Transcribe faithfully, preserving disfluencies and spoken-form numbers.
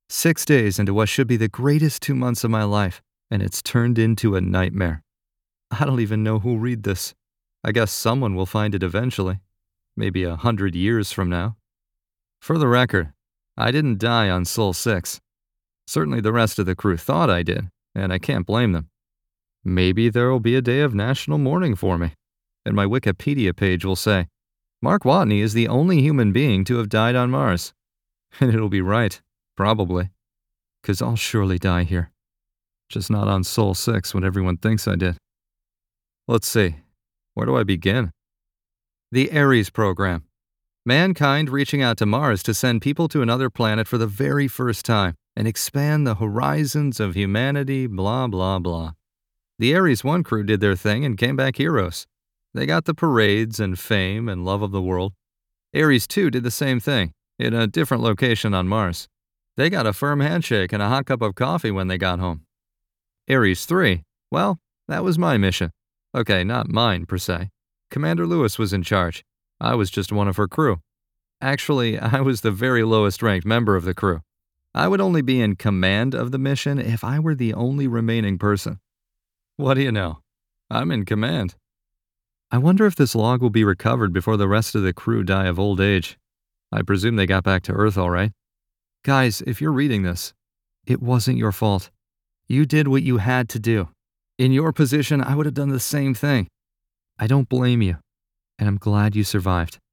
Six days into what should be the greatest two months of my life, and it's turned into a nightmare. I don't even know who'll read this. I guess someone will find it eventually. Maybe a hundred years from now. For the record, I didn't die on Sol six. Certainly the rest of the crew thought I did, and I can't blame them. Maybe there will be a day of national mourning for me, and my Wikipedia page will say, Mark Watney is the only human being to have died on Mars. And it'll be right, probably, because I'll surely die here. Just not on Sol six when everyone thinks I did. Let's see, where do I begin? The Ares program. Mankind reaching out to Mars to send people to another planet for the very first time and expand the horizons of humanity, blah, blah, blah. The Ares one crew did their thing and came back heroes. They got the parades and fame and love of the world. Ares two did the same thing, in a different location on Mars. They got a firm handshake and a hot cup of coffee when they got home. Ares three, well, that was my mission. Okay, not mine per se. Commander Lewis was in charge. I was just one of her crew. Actually, I was the very lowest ranked member of the crew. I would only be in command of the mission if I were the only remaining person. What do you know? I'm in command. I wonder if this log will be recovered before the rest of the crew die of old age. I presume they got back to Earth all right. Guys, if you're reading this, it wasn't your fault. You did what you had to do. In your position, I would have done the same thing. I don't blame you, and I'm glad you survived.